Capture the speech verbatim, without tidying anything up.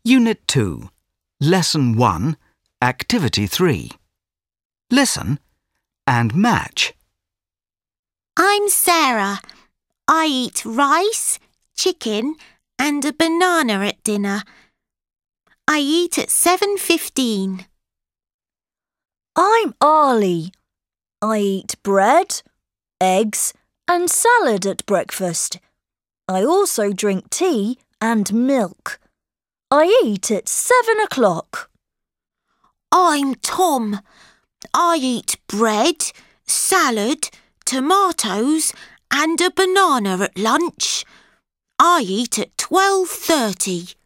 Unit two, Lesson one, Activity three. Listen and match. I'm Sarah. I eat rice, chicken and a banana at dinner. I eat at seven fifteen. I'm Arlie. I eat bread, eggs and salad at breakfast. I also drink tea and milk. I eat at seven o'clock. I'm Tom. I eat bread, salad, tomatoes and a banana at lunch. I eat at twelve thirty.